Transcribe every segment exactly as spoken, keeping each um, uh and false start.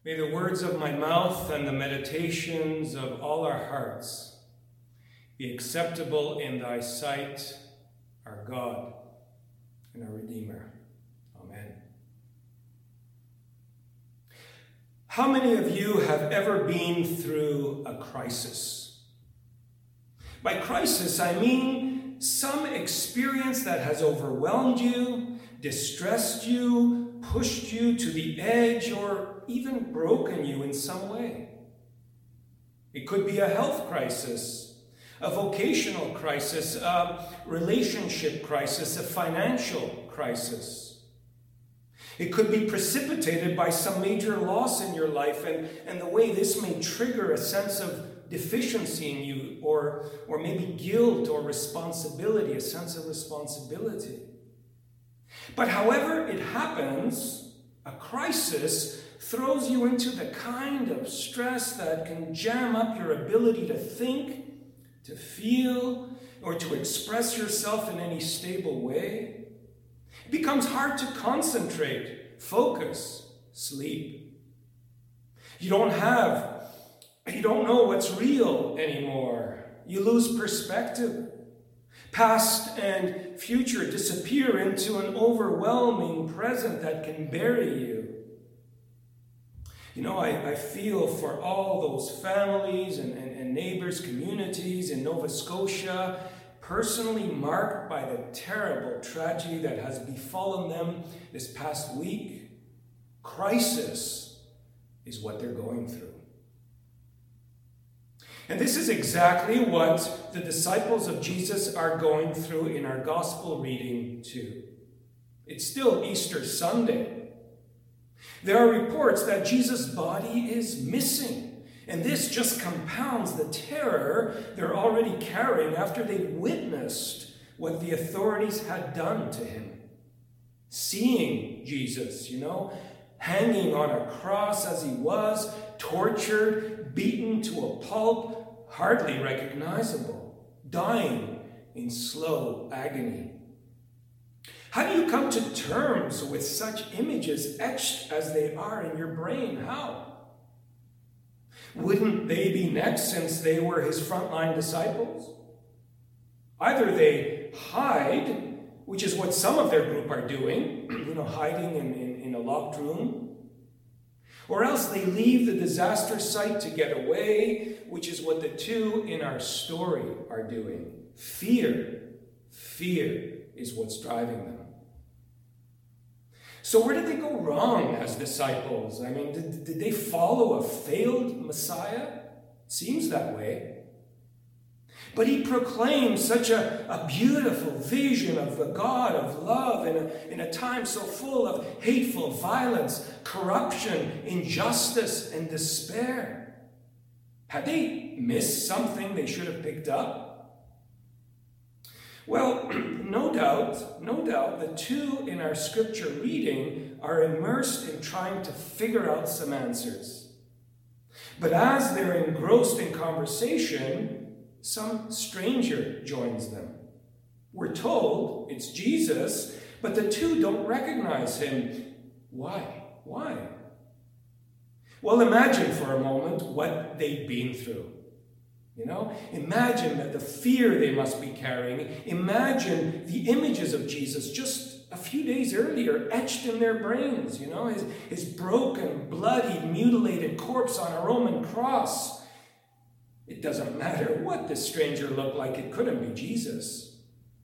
May the words of my mouth and the meditations of all our hearts be acceptable in thy sight, our God and our Redeemer. Amen. How many of you have ever been through a crisis? By crisis, I mean some experience that has overwhelmed you, distressed you, pushed you to the edge, or even broken you in some way. It could be a health crisis, a vocational crisis, a relationship crisis, a financial crisis. It could be precipitated by some major loss in your life, and, and the way this may trigger a sense of deficiency in you, or, or maybe guilt or responsibility, a sense of responsibility. But however it happens, a crisis throws you into the kind of stress that can jam up your ability to think, to feel, or to express yourself in any stable way. It becomes hard to concentrate, focus, sleep. You don't have, you don't know what's real anymore. You lose perspective. Past and future disappear into an overwhelming present that can bury you. You know, I, I feel for all those families and, and, and neighbors, communities in Nova Scotia, personally marked by the terrible tragedy that has befallen them this past week. Crisis is what they're going through. And this is exactly what the disciples of Jesus are going through in our gospel reading too. It's still Easter Sunday. There are reports that Jesus' body is missing, and this just compounds the terror they're already carrying after they witnessed what the authorities had done to him. Seeing Jesus, you know, hanging on a cross as he was, tortured, beaten to a pulp, hardly recognizable, dying in slow agony. How do you come to terms with such images etched as they are in your brain? How? Wouldn't they be next, since they were his frontline disciples? Either they hide, which is what some of their group are doing, you know, hiding in, in, in a locked room, or else they leave the disaster site to get away, which is what the two in our story are doing. Fear, fear is what's driving them. So where did they go wrong as disciples? I mean, did, did they follow a failed Messiah? Seems that way. But he proclaimed such a, a beautiful vision of the God of love in a, in a time so full of hateful violence, corruption, injustice, and despair. Had they missed something they should have picked up? Well, no doubt, no doubt, the two in our scripture reading are immersed in trying to figure out some answers. But as they're engrossed in conversation, some stranger joins them. We're told it's Jesus, but the two don't recognize him. Why? Why? Well, imagine for a moment what they've been through. You know, imagine that the fear they must be carrying. Imagine the images of Jesus just a few days earlier etched in their brains. You know, his, his broken, bloody, mutilated corpse on a Roman cross. It doesn't matter what this stranger looked like. It couldn't be Jesus.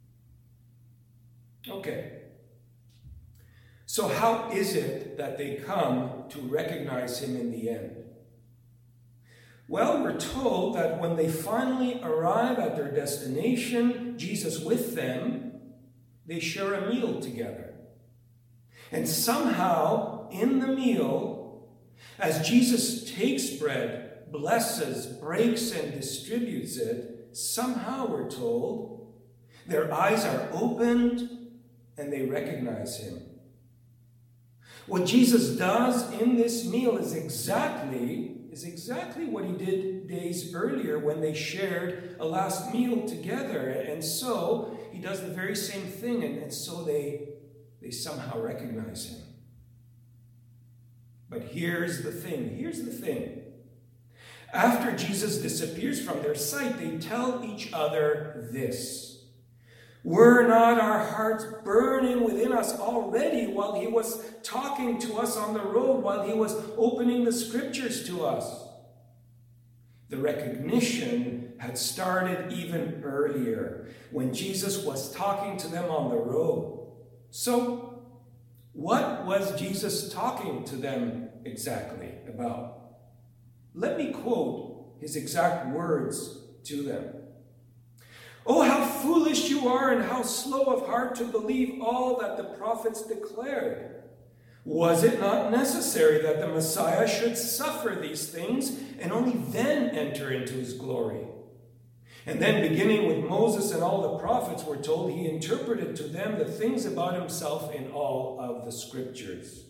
Okay. So how is it that they come to recognize him in the end? Well, we're told that when they finally arrive at their destination, Jesus with them, they share a meal together. And somehow, in the meal, as Jesus takes bread, blesses, breaks, and distributes it, somehow, we're told, their eyes are opened and they recognize him. What Jesus does in this meal is exactly is exactly what he did days earlier when they shared a last meal together. And so he does the very same thing, and, and so they, they somehow recognize him. But here's the thing, here's the thing. After Jesus disappears from their sight, they tell each other this: "Were not our hearts burning within us already while he was talking to us on the road, while he was opening the scriptures to us?" The recognition had started even earlier, when Jesus was talking to them on the road. So, what was Jesus talking to them exactly about? Let me quote his exact words to them. "Oh, how foolish you are, and how slow of heart to believe all that the prophets declared. Was it not necessary that the Messiah should suffer these things and only then enter into his glory?" And then, beginning with Moses and all the prophets, we're told he interpreted to them the things about himself in all of the scriptures.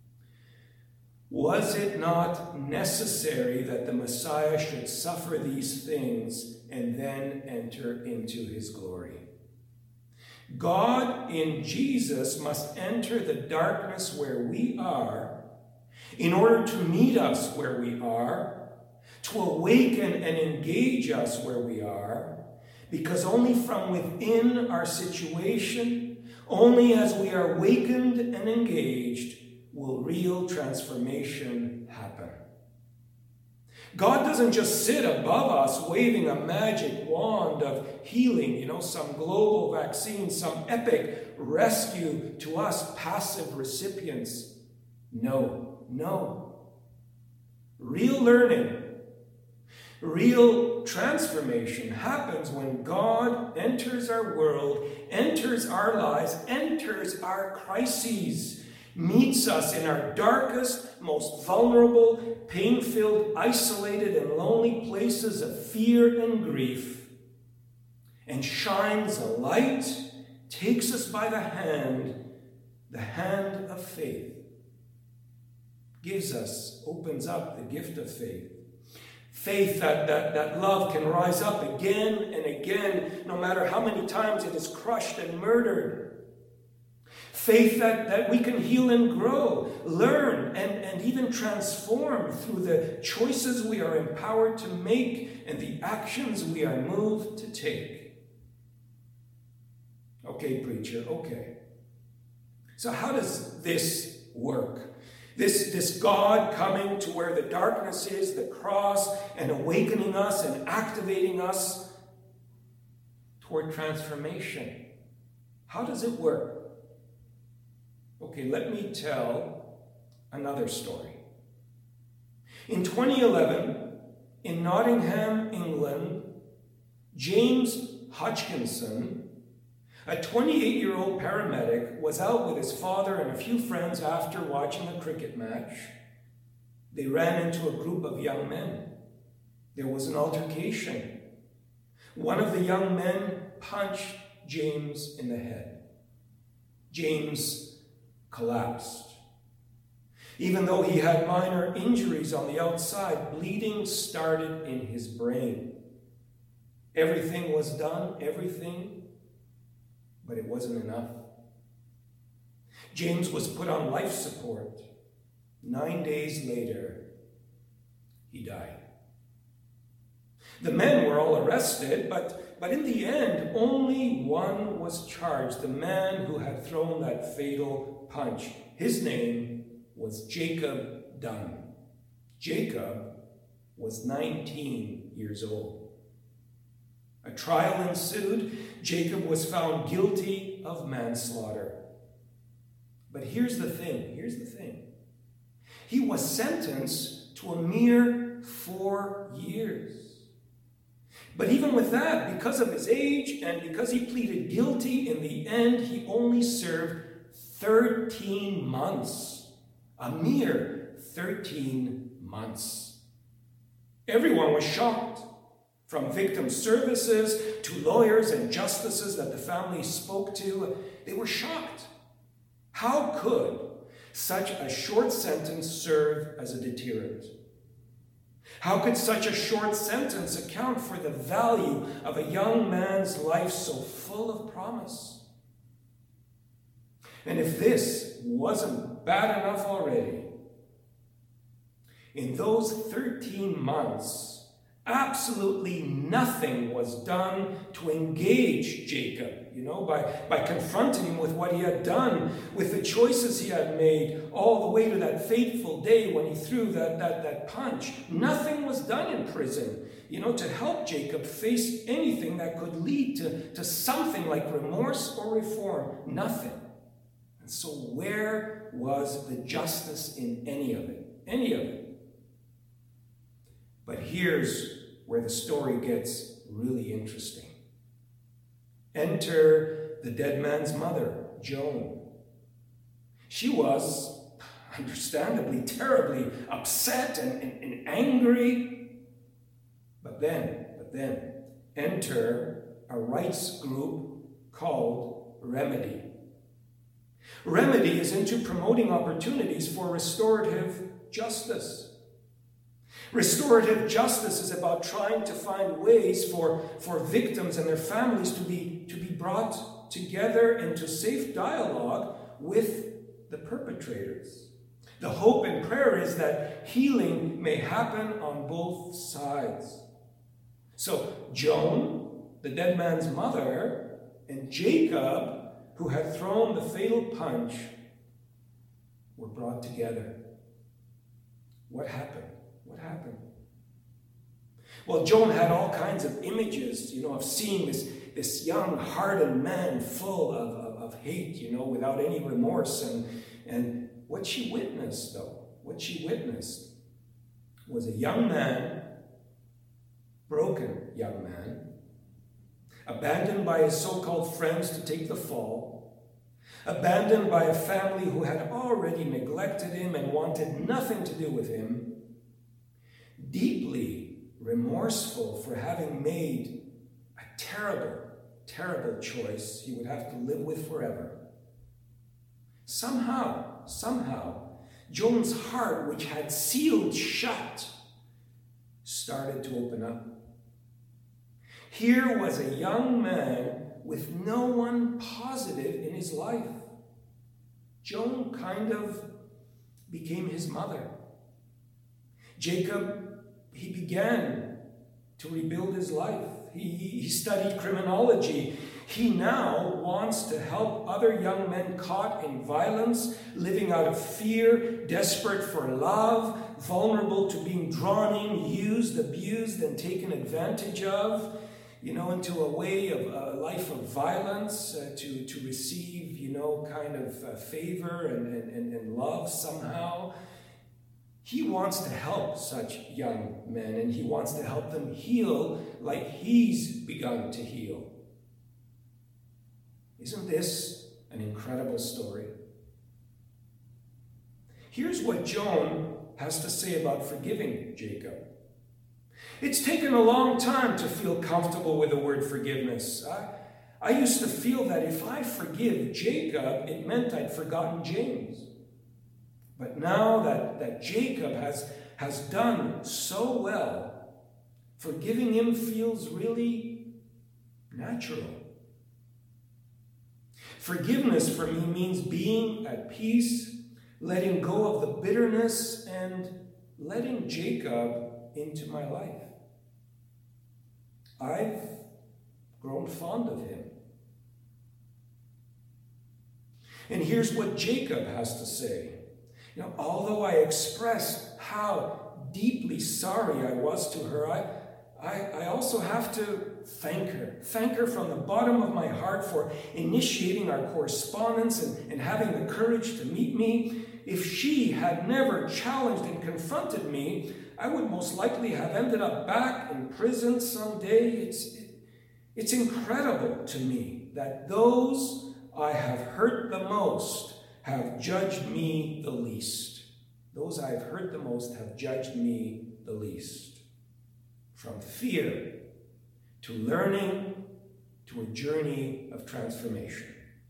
Was it not necessary that the Messiah should suffer these things and then enter into his glory? God in Jesus must enter the darkness where we are in order to meet us where we are, to awaken and engage us where we are, because only from within our situation, only as we are awakened and engaged, will real transformation happen. God doesn't just sit above us waving a magic wand of healing, you know, some global vaccine, some epic rescue to us passive recipients. No, no. Real learning, real transformation happens when God enters our world, enters our lives, enters our crises, meets us in our darkest, most vulnerable, pain-filled, isolated, and lonely places of fear and grief, and shines a light, takes us by the hand, the hand of faith, gives us, opens up the gift of faith. Faith that, that, that love can rise up again and again, no matter how many times it is crushed and murdered. Faith that, that we can heal and grow, learn, and, and even transform through the choices we are empowered to make and the actions we are moved to take. Okay, preacher, okay. So how does this work? This, this God coming to where the darkness is, the cross, and awakening us and activating us toward transformation. How does it work? Okay, let me tell another story. In twenty eleven, in Nottingham, England, James Hodgkinson, a twenty-eight-year-old paramedic, was out with his father and a few friends after watching a cricket match. They ran into a group of young men. There was an altercation. One of the young men punched James in the head. James collapsed. Even though he had minor injuries on the outside, bleeding started in his brain. Everything was done, everything, but it wasn't enough. James was put on life support. Nine days later, he died. The men were all arrested, but, but in the end, only one was charged, the man who had thrown that fatal punch. His name was Jacob Dunn. Jacob was nineteen years old. A trial ensued. Jacob was found guilty of manslaughter. But here's the thing, here's the thing. He was sentenced to a mere four years. But even with that, because of his age and because he pleaded guilty, in the end, he only served thirteen months. A mere thirteen months. Everyone was shocked, from victim services to lawyers and justices that the family spoke to. They were shocked. How could such a short sentence serve as a deterrent? How could such a short sentence account for the value of a young man's life so full of promise? And if this wasn't bad enough already, In those thirteen months, absolutely nothing was done to engage Jacob, you know, by, by confronting him with what he had done, with the choices he had made, all the way to that fateful day when he threw that, that, that punch. Nothing was done in prison, you know, to help Jacob face anything that could lead to, to something like remorse or reform. Nothing. And so where was the justice in any of it? Any of it? But here's where the story gets really interesting. Enter the dead man's mother, Joan. She was, understandably, terribly upset and, and, and angry. But then, but then, enter a rights group called Remedy. Remedy is into promoting opportunities for restorative justice. Restorative justice is about trying to find ways for, for victims and their families to be, to be brought together into safe dialogue with the perpetrators. The hope and prayer is that healing may happen on both sides. So Joan, the dead man's mother, and Jacob, who had thrown the fatal punch, were brought together. What happened? What happened? Well, Joan had all kinds of images, you know, of seeing this, this young, hardened man full of, of, of hate, you know, without any remorse. And, and what she witnessed, though, what she witnessed was a young man, broken young man, abandoned by his so-called friends to take the fall, abandoned by a family who had already neglected him and wanted nothing to do with him, deeply remorseful for having made a terrible, terrible choice he would have to live with forever. Somehow, somehow, Joan's heart, which had sealed shut, started to open up. Here was a young man with no one positive in his life. Joan kind of became his mother. Jacob, he began to rebuild his life. He, he studied criminology. He now wants to help other young men caught in violence, living out of fear, desperate for love, vulnerable to being drawn in, used, abused, and taken advantage of, you know, into a way of a life of violence, uh, to, to receive, you know, kind of uh, favor and, and, and love somehow. He wants to help such young men, and he wants to help them heal like he's begun to heal. Isn't this an incredible story? Here's what Joan has to say about forgiving Jacob. It's taken a long time to feel comfortable with the word forgiveness. I, I used to feel that if I forgive Jacob, it meant I'd forgotten James. But now that, that Jacob has, has done so well, forgiving him feels really natural. Forgiveness for me means being at peace, letting go of the bitterness, and letting Jacob into my life. I've grown fond of him. And here's what Jacob has to say. You know, although I expressed how deeply sorry I was to her, I, I, I also have to thank her. Thank her from the bottom of my heart for initiating our correspondence and, and having the courage to meet me. If she had never challenged and confronted me, I would most likely have ended up back in prison someday. It's, it, it's incredible to me that those I have hurt the most have judged me the least. Those I have hurt the most have judged me the least. From fear to learning to a journey of transformation.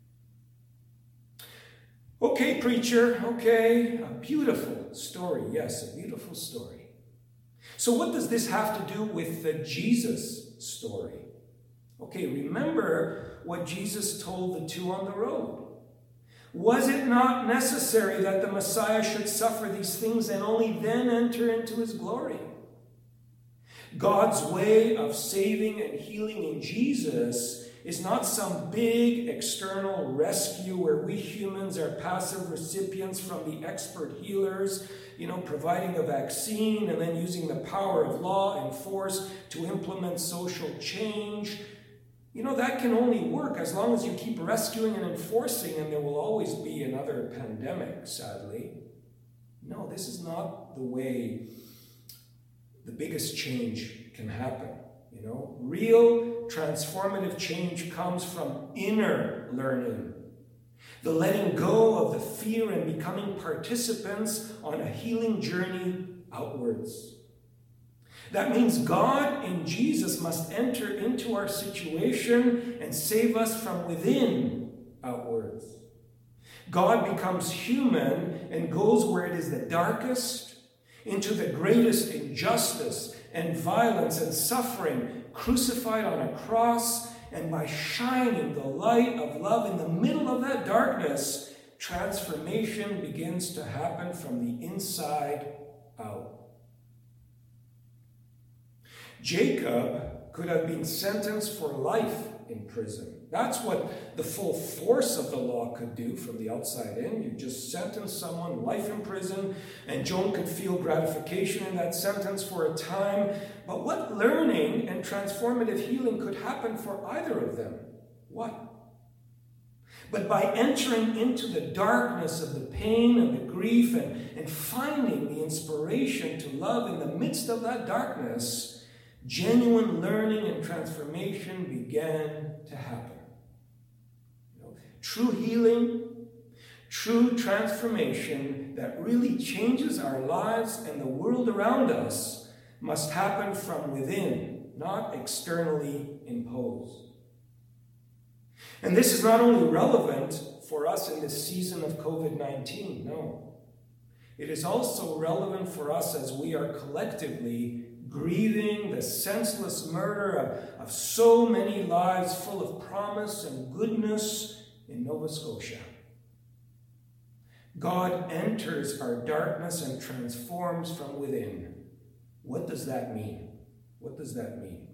Okay, preacher, okay, a beautiful story. Yes, a beautiful story. So what does this have to do with the Jesus story? Okay, remember what Jesus told the two on the road. Was it not necessary that the Messiah should suffer these things and only then enter into his glory? God's way of saving and healing in Jesus is not some big external rescue where we humans are passive recipients from the expert healers, you know, providing a vaccine and then using the power of law and force to implement social change. You know, that can only work as long as you keep rescuing and enforcing, and there will always be another pandemic, sadly. No, this is not the way the biggest change can happen. You know, real transformative change comes from inner learning. The letting go of the fear and becoming participants on a healing journey outwards. That means God in Jesus must enter into our situation and save us from within outwards. God becomes human and goes where it is the darkest, into the greatest injustice and violence and suffering, crucified on a cross, and by shining the light of love in the middle of that darkness, transformation begins to happen from the inside out. Jacob could have been sentenced for life in prison. That's what the full force of the law could do from the outside in. You just sentence someone life in prison, and Joan could feel gratification in that sentence for a time. But what learning and transformative healing could happen for either of them? What? But by entering into the darkness of the pain and the grief and, and finding the inspiration to love in the midst of that darkness, genuine learning and transformation began to happen. You know, true healing, true transformation that really changes our lives and the world around us must happen from within, not externally imposed. And this is not only relevant for us in this season of covid nineteen, no. It is also relevant for us as we are collectively grieving the senseless murder of, of so many lives full of promise and goodness in Nova Scotia. God enters our darkness and transforms from within. What does that mean? What does that mean?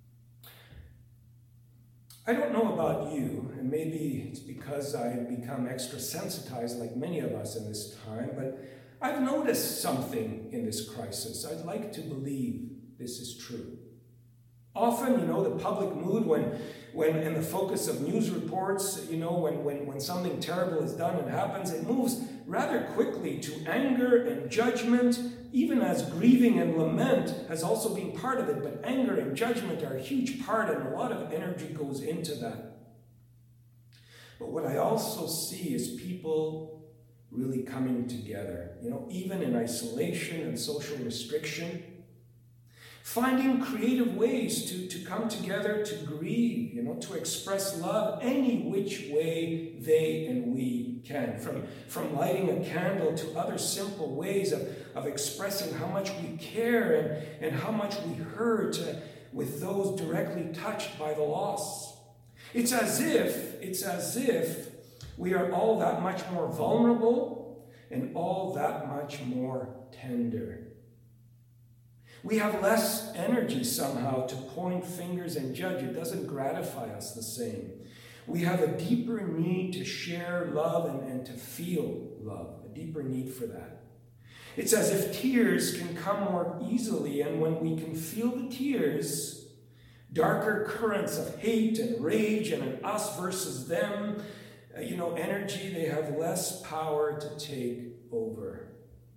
I don't know about you, and maybe it's because I've become extra sensitized like many of us in this time, but I've noticed something in this crisis. I'd like to believe this is true. Often, you know, the public mood when, when in the focus of news reports, you know, when, when, when something terrible is done and happens, it moves rather quickly to anger and judgment, even as grieving and lament has also been part of it. But anger and judgment are a huge part, and a lot of energy goes into that. But what I also see is people really coming together, you know, even in isolation and social restriction, finding creative ways to, to come together, to grieve, you know, to express love any which way they and we can. From, from lighting a candle to other simple ways of, of expressing how much we care and, and how much we hurt uh, with those directly touched by the loss. It's as if, it's as if we are all that much more vulnerable and all that much more tender. We have less energy somehow to point fingers and judge. It doesn't gratify us the same. We have a deeper need to share love and, and to feel love, a deeper need for that. It's as if tears can come more easily, and when we can feel the tears, darker currents of hate and rage and an us versus them, uh, you know, energy, they have less power to take over.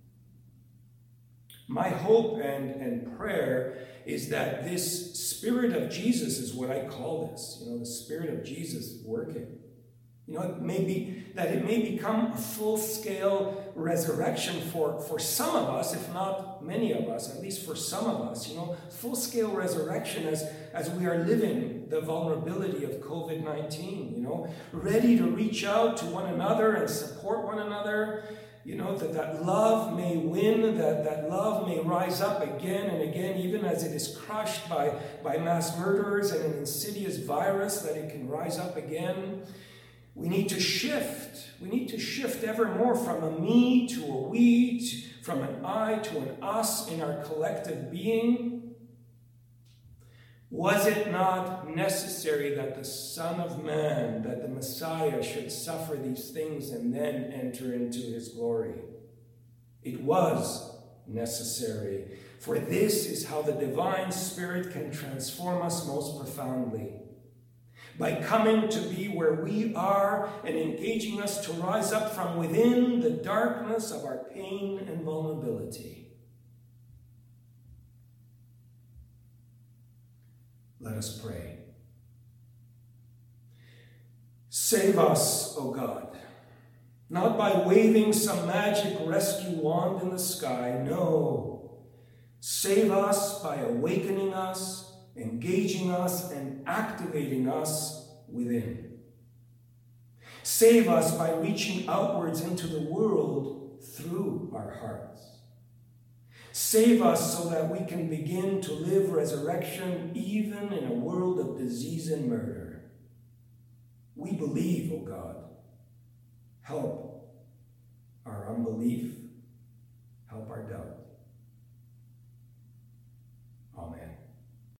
My hope and, and prayer is that this Spirit of Jesus is what I call this, you know, the Spirit of Jesus working. You know, it may be that it may become a full-scale resurrection for, for some of us, if not many of us, at least for some of us, you know, full-scale resurrection as, as we are living the vulnerability of covid nineteen, you know, ready to reach out to one another and support one another. You know, that, that love may win, that, that love may rise up again and again, even as it is crushed by, by mass murderers and an insidious virus, that it can rise up again. We need to shift. We need to shift ever more from a me to a we, to, from an I to an us in our collective being. Was it not necessary that the Son of Man, that the Messiah, should suffer these things and then enter into his glory? It was necessary, for this is how the divine Spirit can transform us most profoundly. By coming to be where we are and engaging us to rise up from within the darkness of our pain and vulnerability. Let us pray. Save us, O God, not by waving some magic rescue wand in the sky. No, save us by awakening us, engaging us, and activating us within. Save us by reaching outwards into the world through our hearts. Save us so that we can begin to live resurrection even in a world of disease and murder. We believe, O God. Help our unbelief.